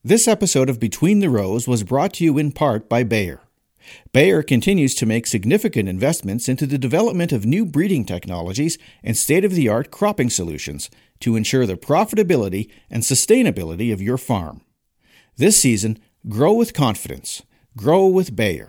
This episode of Between the Rows was brought to you in part by Bayer. Bayer continues to make significant investments into the development of new breeding technologies and state-of-the-art cropping solutions to ensure the profitability and sustainability of your farm. This season, grow with confidence. Grow with Bayer.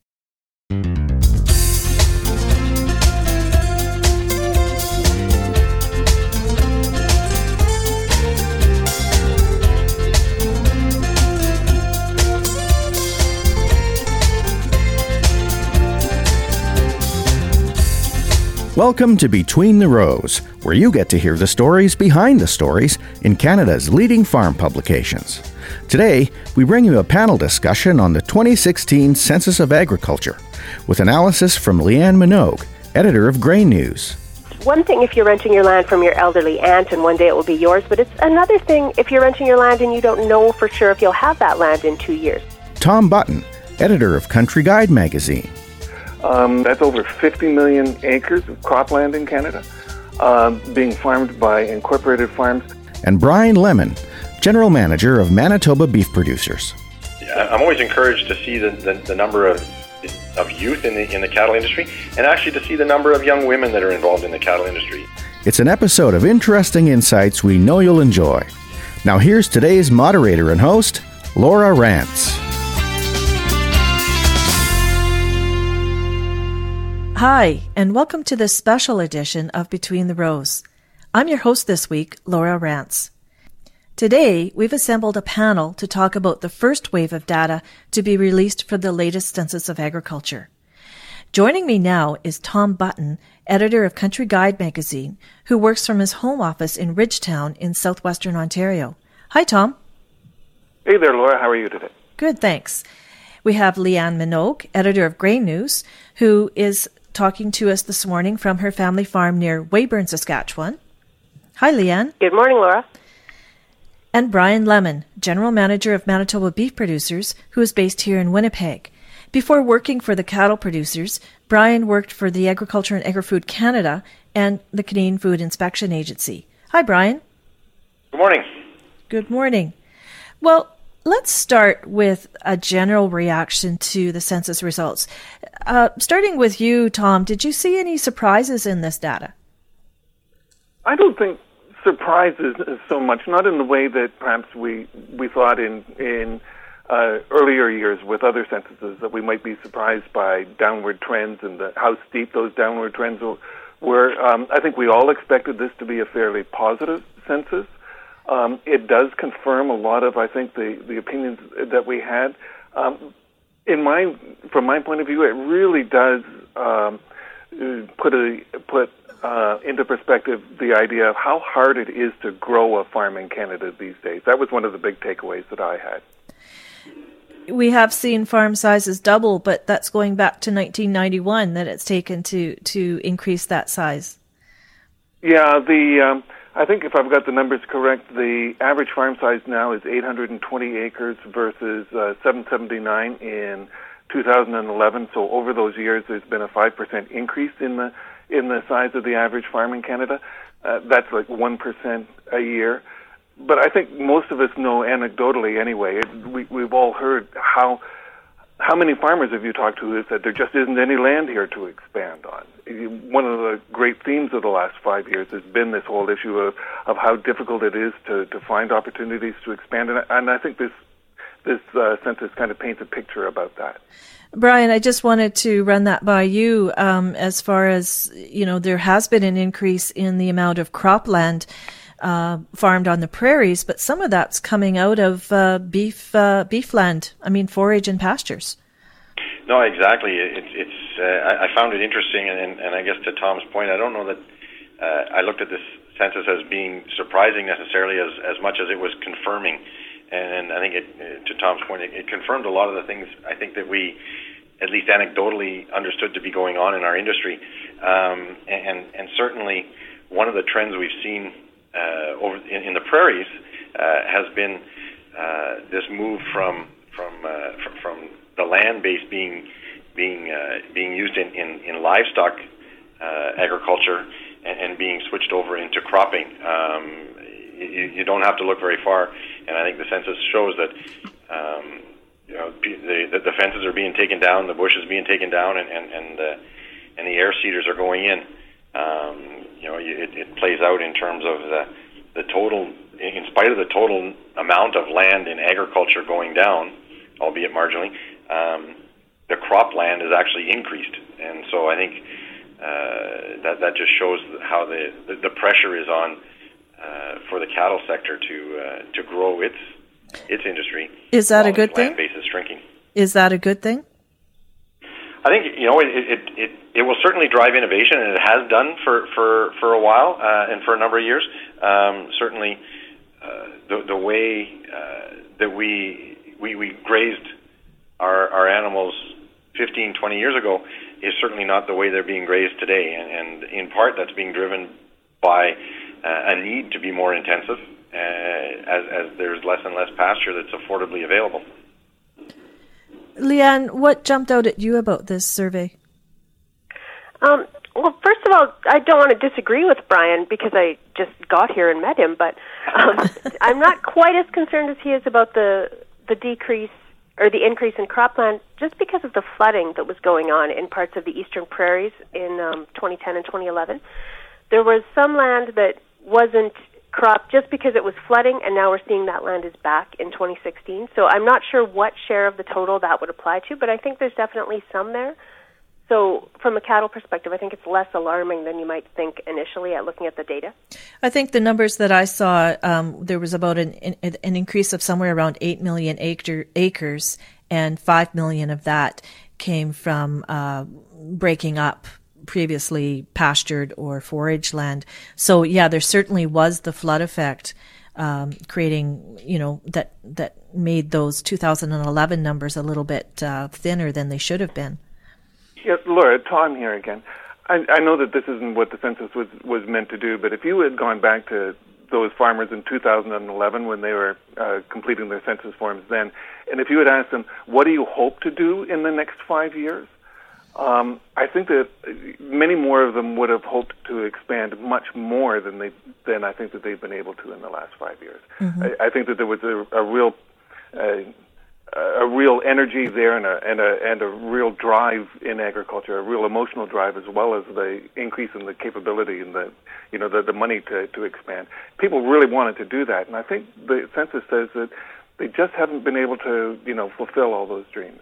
Welcome to Between the Rows, where you get to hear the stories behind the stories in Canada's leading farm publications. Today, we bring you a panel discussion on the 2016 Census of Agriculture, with analysis from Leanne Minogue, editor of Grain News. One thing if you're renting your land from your elderly aunt and one day it will be yours, but it's another thing if you're renting your land and you don't know for sure if you'll have that land in 2 years. Tom Button, editor of Country Guide magazine. That's over 50 million acres of cropland in Canada, being farmed by incorporated farms. And Brian Lemon, general manager of Manitoba Beef Producers. I'm always encouraged to see the number of youth in the cattle industry, and actually to see the number of young women that are involved in the cattle industry. It's an episode of interesting insights we know you'll enjoy. Now here's today's moderator and host, Laura Rance. Hi, and welcome to this special edition of Between the Rows. I'm your host this week, Laura Rance. Today, we've assembled a panel to talk about the first wave of data to be released for the latest Census of Agriculture. Joining me now is Tom Button, editor of Country Guide magazine, who works from his home office in Ridgetown in southwestern Ontario. Hi, Tom. Hey there, Laura. How are you today? Good, thanks. We have Leanne Minogue, editor of Grain News, who is talking to us this morning from her family farm near Weyburn, Saskatchewan. Hi, Leanne. Good morning, Laura. And Brian Lemon, general manager of Manitoba Beef Producers, who is based here in Winnipeg. Before working for the cattle producers, Brian worked for the Agriculture and Agri-Food Canada and the Canadian Food Inspection Agency. Hi, Brian. Good morning. Good morning. Well, let's start with a general reaction to the census results. Starting with you, Tom, did you see any surprises in this data? I don't think surprises so much, not in the way that perhaps we thought in earlier years with other censuses, that we might be surprised by downward trends and how steep those downward trends were. I think we all expected this to be a fairly positive census. It does confirm a lot of, I think, the opinions that we had. From my point of view, it really does put into perspective the idea of how hard it is to grow a farm in Canada these days. That was one of the big takeaways that I had. We have seen farm sizes double, but that's going back to 1991 that it's taken to increase that size. Yeah, I think if I've got the numbers correct, the average farm size now is 820 acres versus 779 in 2011. So over those years, there's been a 5% increase in the size of the average farm in Canada. That's like 1% a year. But I think most of us know anecdotally anyway. We've all heard how many farmers have you talked to who said there just isn't any land here to expand on? One of the great themes of the last 5 years has been this whole issue of how difficult it is to find opportunities to expand. And I think this census kind of paints a picture about that. Brian, I just wanted to run that by you as far as, there has been an increase in the amount of cropland farmed on the prairies, but some of that's coming out of beef land, forage and pastures. No, exactly. I found it interesting, and I guess to Tom's point, I don't know that I looked at this census as being surprising necessarily as much as it was confirming. And I think to Tom's point, it confirmed a lot of the things I think that we, at least anecdotally, understood to be going on in our industry. And certainly one of the trends we've seen over in the prairies has been this move from the land base being used in livestock agriculture and being switched over into cropping. you don't have to look very far. And I think the census shows that the fences are being taken down, the bushes being taken down, and the air seeders are going in. It plays out in terms of the total. In spite of the total amount of land in agriculture going down, albeit marginally, the cropland is actually increased, and so I think that just shows how the pressure is on for the cattle sector to grow its industry. Is that a good thing? Land base is shrinking. Is that a good thing? I think it will certainly drive innovation, and it has done for a while and for a number of years. Certainly, the way that we grazed our animals 15, 20 years ago is certainly not the way they're being grazed today, and in part that's being driven by a need to be more intensive as there's less and less pasture that's affordably available. Leanne, what jumped out at you about this survey? Well, first of all, I don't want to disagree with Brian because I just got here and met him, but I'm not quite as concerned as he is about the decrease or the increase in cropland just because of the flooding that was going on in parts of the eastern prairies in 2010 and 2011. There was some land that wasn't cropped just because it was flooding, and now we're seeing that land is back in 2016. So I'm not sure what share of the total that would apply to, but I think there's definitely some there. So from a cattle perspective, I think it's less alarming than you might think initially at looking at the data. I think the numbers that I saw, there was about an increase of somewhere around 8 million acres, and 5 million of that came from breaking up previously pastured or forage land. So yeah, there certainly was the flood effect, creating, that made those 2011 numbers a little bit thinner than they should have been. Yeah, Laura, Tom here again. I know that this isn't what the census was meant to do, but if you had gone back to those farmers in 2011 when they were completing their census forms then, and if you had asked them, what do you hope to do in the next 5 years? I think that many more of them would have hoped to expand much more than I think that they've been able to in the last 5 years. Mm-hmm. I think that there was a real energy there and a real drive in agriculture, a real emotional drive, as well as the increase in the capability and the money to expand. People really wanted to do that, and I think the census says that they just haven't been able to fulfill all those dreams.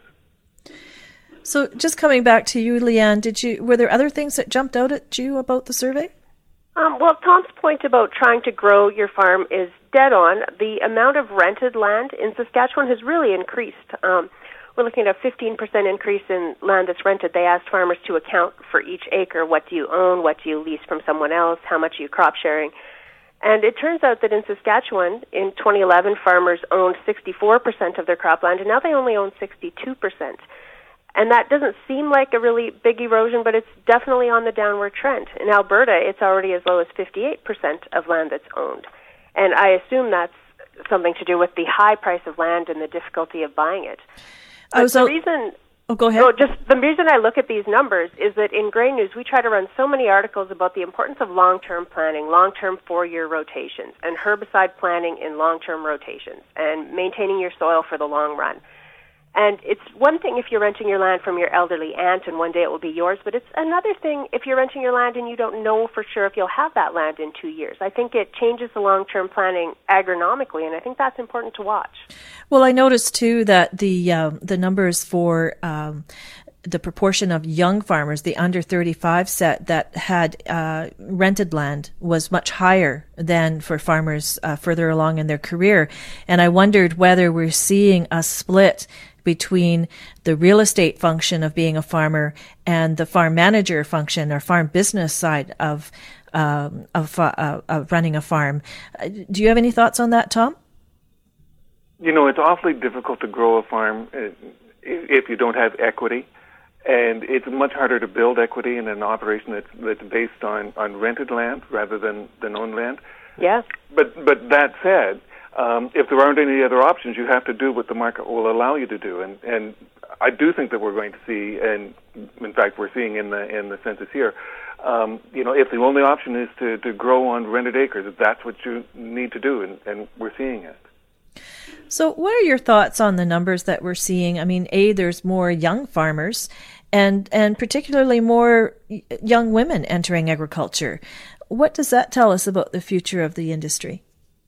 So just coming back to you, Leanne, were there other things that jumped out at you about the survey? Well, Tom's point about trying to grow your farm is dead on. The amount of rented land in Saskatchewan has really increased. We're looking at a 15% increase in land that's rented. They asked farmers to account for each acre. What do you own? What do you lease from someone else? How much are you crop sharing? And it turns out that in Saskatchewan, in 2011, farmers owned 64% of their cropland, and now they only own 62%. And that doesn't seem like a really big erosion, but it's definitely on the downward trend. In Alberta, it's already as low as 58% of land that's owned. And I assume that's something to do with the high price of land and the difficulty of buying it. Go ahead. The reason I look at these numbers is that in Grain News, we try to run so many articles about the importance of long-term planning, long-term 4-year rotations, and herbicide planning in long-term rotations, and maintaining your soil for the long run. And it's one thing if you're renting your land from your elderly aunt and one day it will be yours, but it's another thing if you're renting your land and you don't know for sure if you'll have that land in 2 years. I think it changes the long-term planning agronomically, and I think that's important to watch. Well, I noticed, too, that the numbers for the proportion of young farmers, the under 35 set that had rented land, was much higher than for farmers further along in their career. And I wondered whether we're seeing a split between the real estate function of being a farmer and the farm manager function or farm business side of running a farm. Do you have any thoughts on that, Tom? It's awfully difficult to grow a farm if you don't have equity, and it's much harder to build equity in an operation that's based on rented land rather than owned land. Yeah. But that said, if there aren't any other options, you have to do what the market will allow you to do. And I do think that we're going to see, and in fact we're seeing in the census here, if the only option is to grow on rented acres, that's what you need to do, and we're seeing it. So what are your thoughts on the numbers that we're seeing? I mean, there's more young farmers and particularly more young women entering agriculture. What does that tell us about the future of the industry?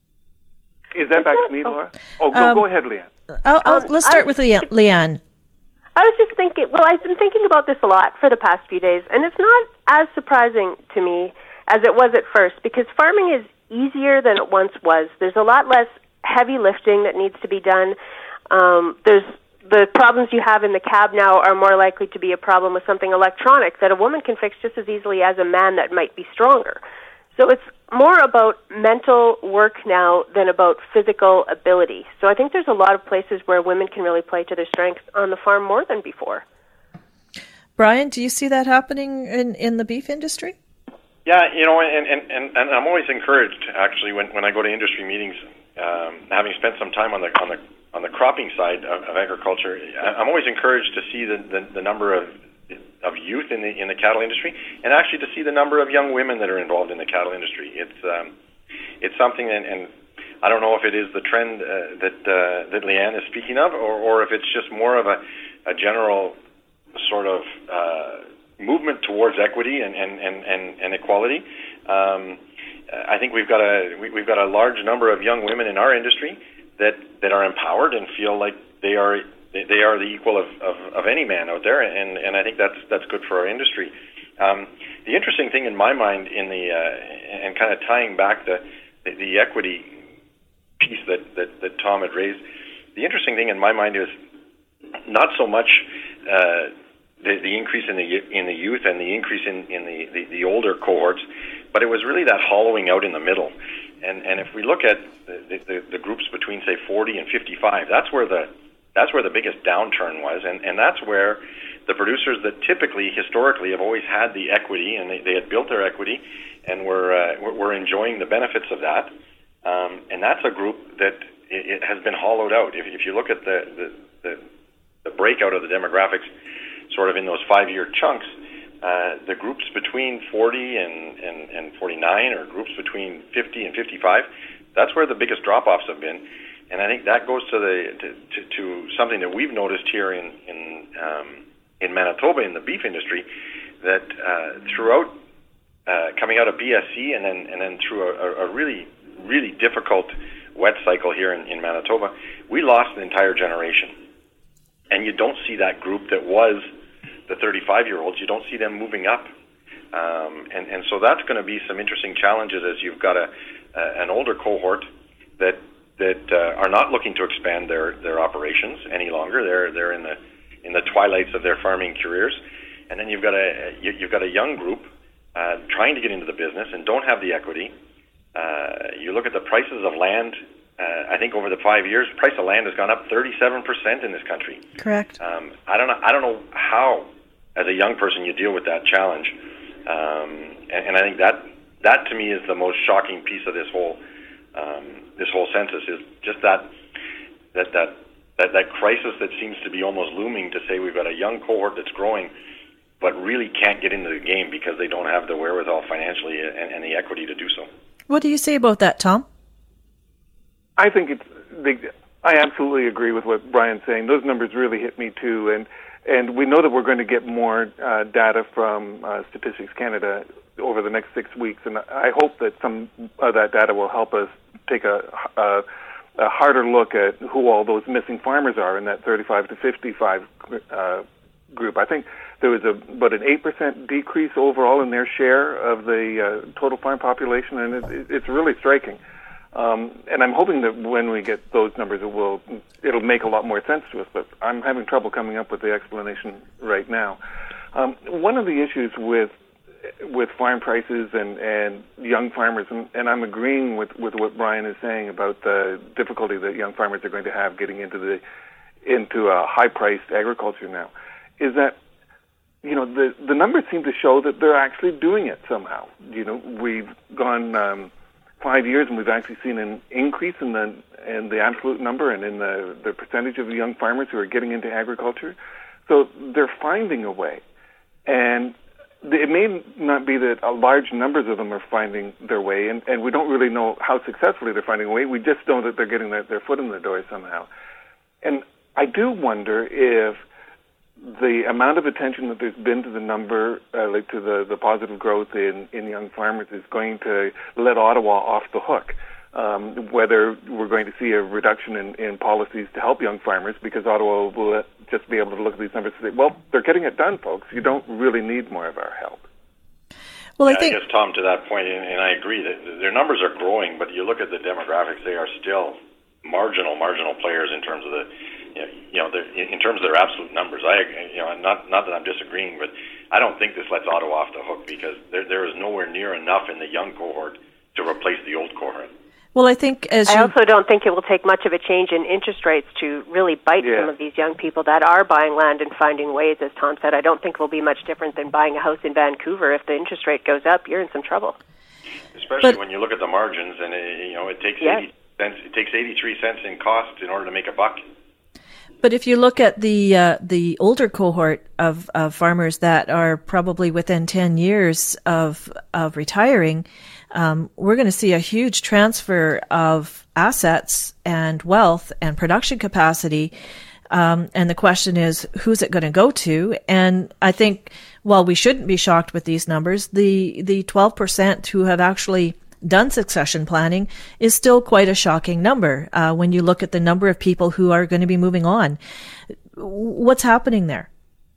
Is that back to me, Laura? Go ahead, Leanne. Let's start with Leanne. I was just thinking, I've been thinking about this a lot for the past few days, and it's not as surprising to me as it was at first, because farming is easier than it once was. There's a lot less heavy lifting that needs to be done. There's the problems you have in the cab now are more likely to be a problem with something electronic that a woman can fix just as easily as a man that might be stronger. So it's more about mental work now than about physical ability. So I think there's a lot of places where women can really play to their strengths on the farm more than before. Brian, do you see that happening in the beef industry? Yeah, and I'm always encouraged, actually, when I go to industry meetings, having spent some time on the cropping side of agriculture, I'm always encouraged to see the number of youth in the cattle industry, and actually to see the number of young women that are involved in the cattle industry. It's something, and I don't know if it is the trend that Leanne is speaking of, or if it's just more of a general sort of movement towards equity and equality. I think we've got a large number of young women in our industry that are empowered and feel like they are the equal of any man out there, and I think that's good for our industry. The interesting thing in my mind, and kind of tying back the equity piece that Tom had raised, the interesting thing in my mind is not so much the increase in the youth and the increase in the older cohorts, but it was really that hollowing out in the middle. And if we look at the groups between, say, 40 and 55, that's where the biggest downturn was, and that's where the producers that typically, historically, have always had the equity, and they had built their equity, and were enjoying the benefits of that. And that's a group that it has been hollowed out. If you look at the breakout of the demographics, sort of in those 5-year chunks, the groups between 40 and 49, or groups between 50 and 55, that's where the biggest drop-offs have been. And I think that goes to something that we've noticed here in Manitoba in the beef industry, that throughout coming out of BSC and then through a really, really difficult wet cycle here in Manitoba, we lost an entire generation. And you don't see that group that was the 35-year-olds, you don't see them moving up. And so that's going to be some interesting challenges, as you've got an older cohort that are not looking to expand their operations any longer. They're in the twilights of their farming careers, and then you've got a young group trying to get into the business and don't have the equity. You look at the prices of land. I think over the 5 years, price of land has gone up 37% in this country. Correct. Mm-hmm. I don't know how, as a young person, you deal with that challenge. And I think that to me is the most shocking piece of this whole census, is just that crisis that seems to be almost looming, to say we've got a young cohort that's growing, but really can't get into the game because they don't have the wherewithal financially and the equity to do so. What do you say about that, Tom? I think I absolutely agree with what Brian's saying. Those numbers really hit me too, and we know that we're going to get more data from Statistics Canada over the next 6 weeks, and I hope that some of that data will help us take a harder look at who all those missing farmers are in that 35 to 55 group. I think there was about an 8% decrease overall in their share of the total farm population, and it's really striking. And I'm hoping that when we get those numbers, it'll make a lot more sense to us, but I'm having trouble coming up with the explanation right now. One of the issues with farm prices and young farmers, and I'm agreeing with what Brian is saying about the difficulty that young farmers are going to have getting into a high-priced agriculture now, is that the numbers seem to show that they're actually doing it somehow. We've gone 5 years, and we've actually seen an increase in the absolute number and in the percentage of young farmers who are getting into agriculture. So they're finding a way. And it may not be that large numbers of them are finding their way, and we don't really know how successfully they're finding a way. We just know that they're getting their foot in the door somehow. And I do wonder if the amount of attention that there's been to the number, like to the positive growth in young farmers, is going to let Ottawa off the hook. Whether we're going to see a reduction in policies to help young farmers, because Ottawa will just be able to look at these numbers and say, well, they're getting it done, folks. You don't really need more of our help. Well, I guess, Tom, to that point, and I agree that their numbers are growing, but you look at the demographics, they are still marginal players in terms of in terms of their absolute numbers. Not that I'm disagreeing, but I don't think this lets Ottawa off the hook, because there is nowhere near enough in the young cohort to replace the old cohort. Well, I think I also don't think it will take much of a change in interest rates to really bite some of these young people that are buying land and finding ways. As Tom said, I don't think it will be much different than buying a house in Vancouver. If the interest rate goes up, you're in some trouble. Especially when you look at the margins, and it takes 80 cents. It takes 83 cents in cost in order to make a buck. But if you look at the older cohort of farmers that are probably within 10 years of retiring, we're going to see a huge transfer of assets and wealth and production capacity. And the question is, who's it going to go to? And I think, while we shouldn't be shocked with these numbers, the 12% who have actually done succession planning is still quite a shocking number when you look at the number of people who are going to be moving on. What's happening there?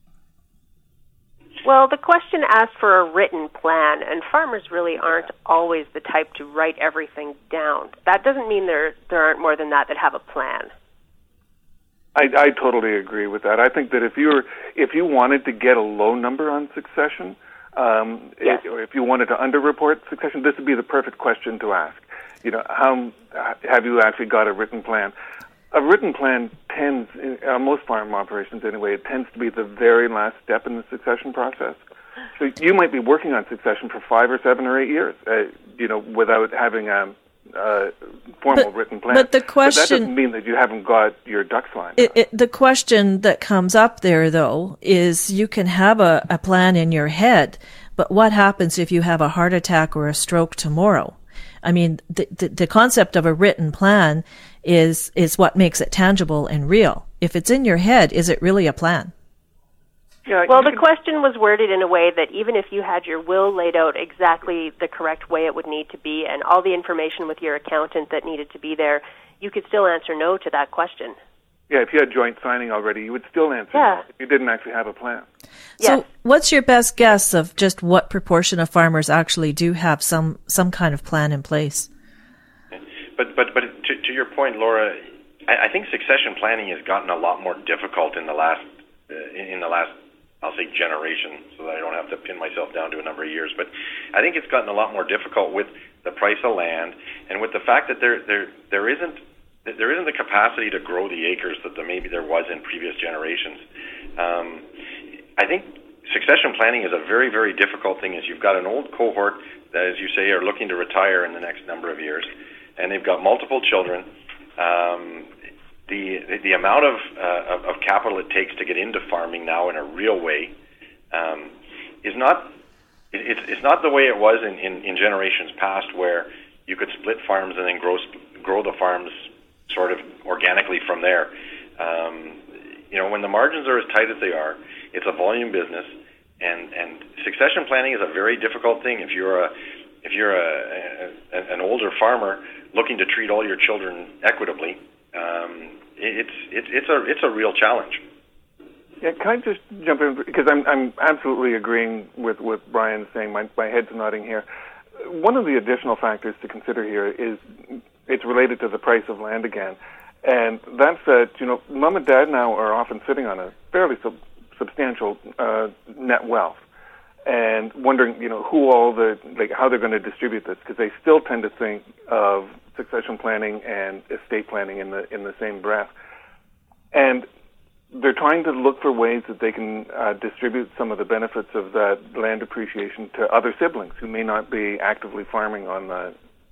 Well, the question asked for a written plan, and farmers really aren't always the type to write everything down. That doesn't mean there aren't more than that have a plan. I totally agree with that. I think that if you wanted to get a low number on succession, if you wanted to underreport succession, this would be the perfect question to ask. How have you actually got a written plan? A written plan tends, on most farm operations anyway, it tends to be the very last step in the succession process. So you might be working on succession for 5 or 7 or 8 years, without having a formal written plan. But the question, but that doesn't mean that you haven't got your ducks lined up. The question that comes up there, though, is you can have a plan in your head, but what happens if you have a heart attack or a stroke tomorrow? I mean, the concept of a written plan is what makes it tangible and real. If it's in your head, is it really a plan? Yeah, well, the question was worded in a way that even if you had your will laid out exactly the correct way it would need to be and all the information with your accountant that needed to be there, you could still answer no to that question. Yeah, if you had joint signing already, you would still answer no if you didn't actually have a plan. So what's your best guess of just what proportion of farmers actually do have some kind of plan in place? But to your point, Laura, I think succession planning has gotten a lot more difficult in the last I'll say generation, so that I don't have to pin myself down to a number of years. But I think it's gotten a lot more difficult with the price of land and with the fact that there isn't the capacity to grow the acres that maybe there was in previous generations. I think succession planning is a very, very difficult thing. Is you've got an old cohort that, as you say, are looking to retire in the next number of years, and they've got multiple children. The amount of capital it takes to get into farming now in a real way is not the way it was in generations past, where you could split farms and then grow the farms sort of organically from there. When the margins are as tight as they are, it's a volume business, and succession planning is a very difficult thing. If you're an older farmer looking to treat all your children equitably, it's a real challenge. Yeah, can I just jump in, because I'm absolutely agreeing with Brian saying. My head's nodding here. One of the additional factors to consider here is it's related to the price of land again, and that's that mom and dad now are often sitting on a fairly substantial net wealth, and wondering how they're going to distribute this, because they still tend to think of succession planning and estate planning in the same breath, and they're trying to look for ways that they can distribute some of the benefits of that land appreciation to other siblings who may not be actively farming on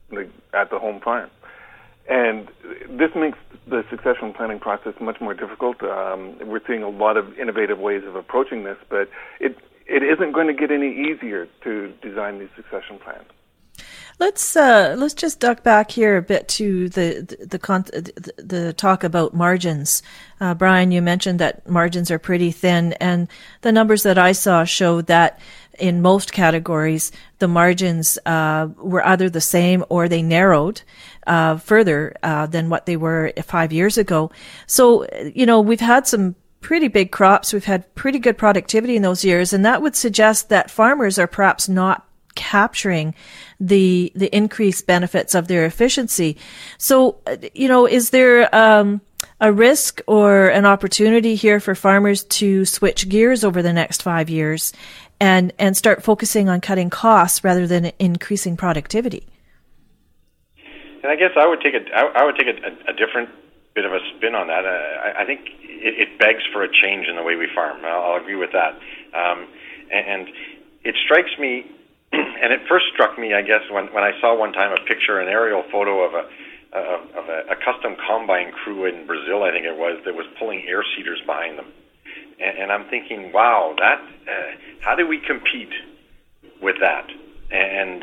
at the home farm. And this makes the succession planning process much more difficult. We're seeing a lot of innovative ways of approaching this, but it isn't going to get any easier to design these succession plans. Let's just duck back here a bit to the talk about margins. Brian, you mentioned that margins are pretty thin, and the numbers that I saw showed that in most categories the margins were either the same or they narrowed further than what they were 5 years ago. So, we've had some pretty big crops. We've had pretty good productivity in those years, and that would suggest that farmers are perhaps not capturing the increased benefits of their efficiency. So, is there a risk or an opportunity here for farmers to switch gears over the next 5 years and start focusing on cutting costs rather than increasing productivity? And I guess I would take a different bit of a spin on that. I think it begs for a change in the way we farm. I'll agree with that. And it strikes me. And it first struck me, I guess, when I saw one time an aerial photo of a custom combine crew in Brazil, I think it was, that was pulling air seeders behind them. And I'm thinking, wow, that how do we compete with that? And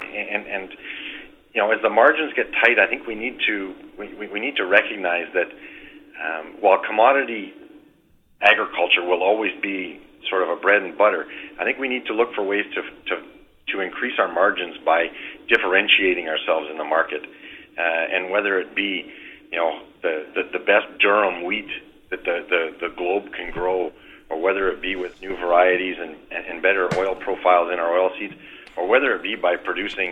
as the margins get tight, I think we need to recognize that while commodity agriculture will always be sort of a bread and butter, I think we need to look for ways to increase our margins by differentiating ourselves in the market, and whether it be, the best durum wheat that the globe can grow, or whether it be with new varieties and better oil profiles in our oilseeds, or whether it be by producing,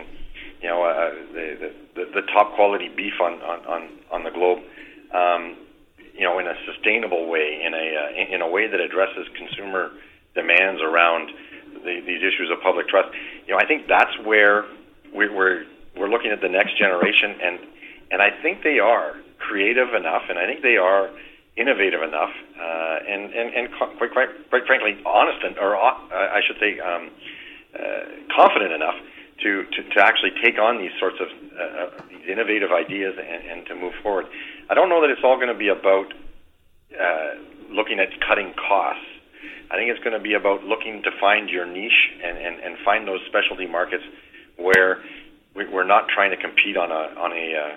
the top quality beef on the globe, in a sustainable way, in a way that addresses consumer demands around these issues of public trust. I think that's where we're looking at the next generation, and I think they are creative enough, and I think they are innovative enough, and quite frankly, honest, or I should say, confident enough to actually take on these sorts of these innovative ideas and to move forward. I don't know that it's all going to be about looking at cutting costs. I think it's going to be about looking to find your niche and find those specialty markets where we're not trying to compete on a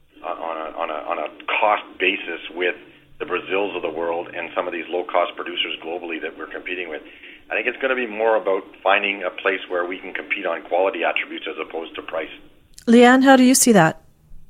cost basis with the Brazils of the world and some of these low-cost producers globally that we're competing with. I think it's going to be more about finding a place where we can compete on quality attributes as opposed to price. Leanne, how do you see that?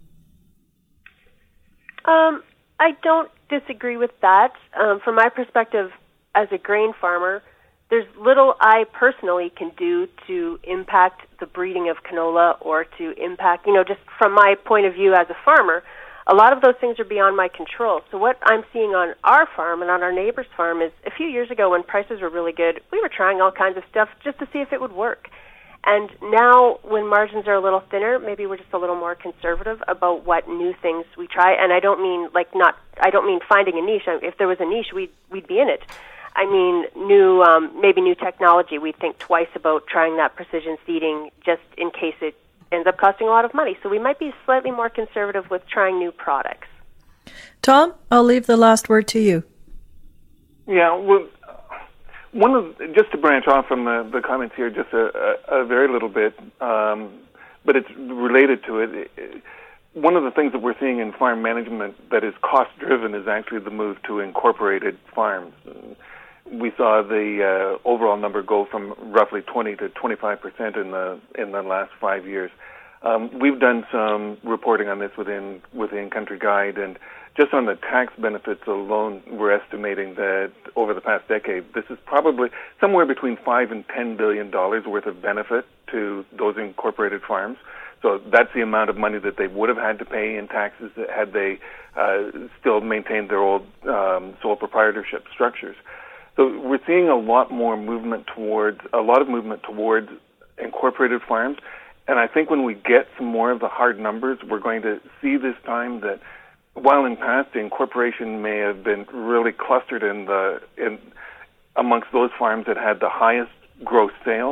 I don't disagree with that. From my perspective, as a grain farmer, there's little I personally can do to impact the breeding of canola or to impact, just from my point of view as a farmer, a lot of those things are beyond my control. So what I'm seeing on our farm and on our neighbor's farm is a few years ago when prices were really good, we were trying all kinds of stuff just to see if it would work. And now when margins are a little thinner, maybe we're just a little more conservative about what new things we try. And I don't mean finding a niche. If there was a niche, we'd be in it. I mean, maybe new technology. We'd think twice about trying that precision seeding just in case it ends up costing a lot of money. So we might be slightly more conservative with trying new products. Tom, I'll leave the last word to you. Yeah, well, just to branch off from the comments here, just a very little bit, but it's related to it. One of the things that we're seeing in farm management that is cost-driven is actually the move to incorporated farms. We saw the overall number go from roughly 20 to 25% in the last 5 years. We've done some reporting on this within Country Guide, and just on the tax benefits alone, we're estimating that over the past decade, this is probably somewhere between $5 and $10 billion worth of benefit to those incorporated farms. So that's the amount of money that they would have had to pay in taxes had they still maintained their old sole proprietorship structures. So we're seeing a lot of movement towards incorporated farms, and I think when we get some more of the hard numbers, we're going to see this time that while in past the incorporation may have been really clustered in amongst those farms that had the highest gross sales,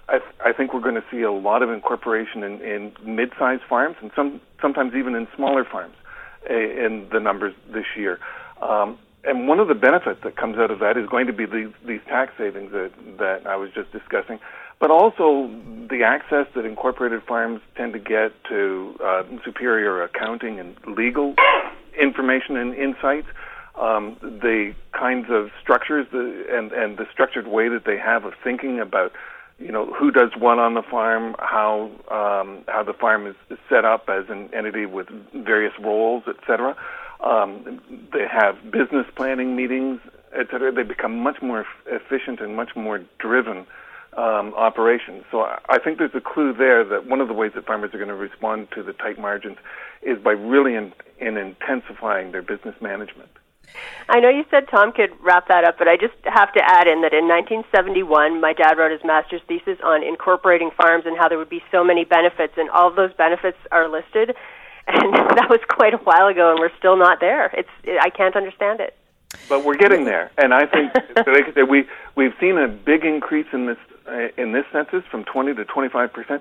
I think we're going to see a lot of incorporation in mid-sized farms and sometimes even in smaller farms in the numbers this year. And one of the benefits that comes out of that is going to be these tax savings that I was just discussing, but also the access that incorporated farms tend to get to superior accounting and legal information and insights, the kinds of structures and the structured way that they have of thinking about, who does what on the farm, how the farm is set up as an entity with various roles, etc. They have business planning meetings, etc. They become much more efficient and much more driven operations. So I think there's a clue there that one of the ways that farmers are going to respond to the tight margins is by really in intensifying their business management. I know you said Tom could wrap that up, but I just have to add in that in 1971, my dad wrote his master's thesis on incorporating farms and how there would be so many benefits, and all of those benefits are listed. And that was quite a while ago, and we're still not there. I can't understand it. But we're getting there, and I think we've seen a big increase in this census from 20 to 25%.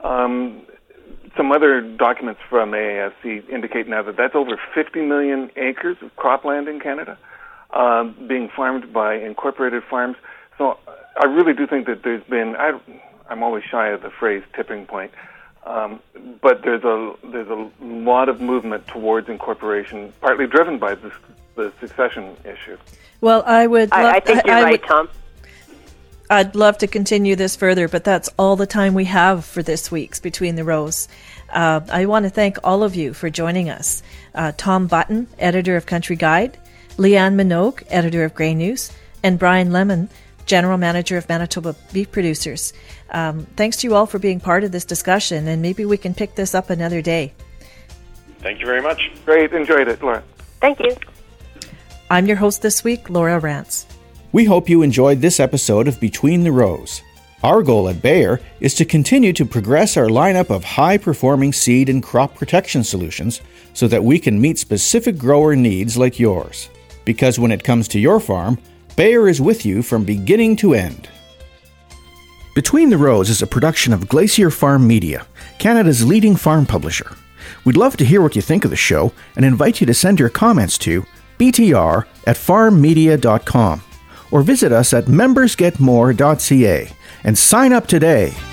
Some other documents from AASC indicate now that that's over 50 million acres of cropland in Canada being farmed by incorporated farms. So I really do think that there's been, I'm always shy of the phrase tipping point, but there's a lot of movement towards incorporation, partly driven by the succession issue. Well, I think you're right, Tom. I'd love to continue this further, but that's all the time we have for this week's Between the Rows. I want to thank all of you for joining us. Tom Button, editor of Country Guide, Leanne Minogue, editor of Grain News, and Brian Lemon, general manager of Manitoba Beef Producers. Thanks to you all for being part of this discussion, and maybe we can pick this up another day. Thank you very much. Great, enjoyed it, Laura. Thank you. I'm your host this week, Laura Rance. We hope you enjoyed this episode of Between the Rows. Our goal at Bayer is to continue to progress our lineup of high-performing seed and crop protection solutions so that we can meet specific grower needs like yours. Because when it comes to your farm, Bayer is with you from beginning to end. Between the Rows is a production of Glacier Farm Media, Canada's leading farm publisher. We'd love to hear what you think of the show and invite you to send your comments to btr@farmmedia.com or visit us at membersgetmore.ca and sign up today.